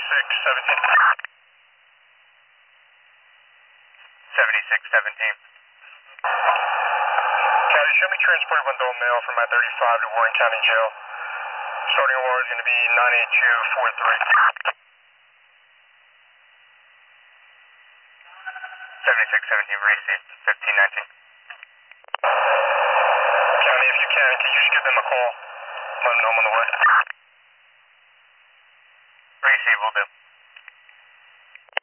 7617. County, show me transport of adult male from I-35 to Warren County Jail. Starting OR is going to be 98243. 7617 received, 1519. County, if you can you just give them a call? Let them know I'm on the way. Receive, will do.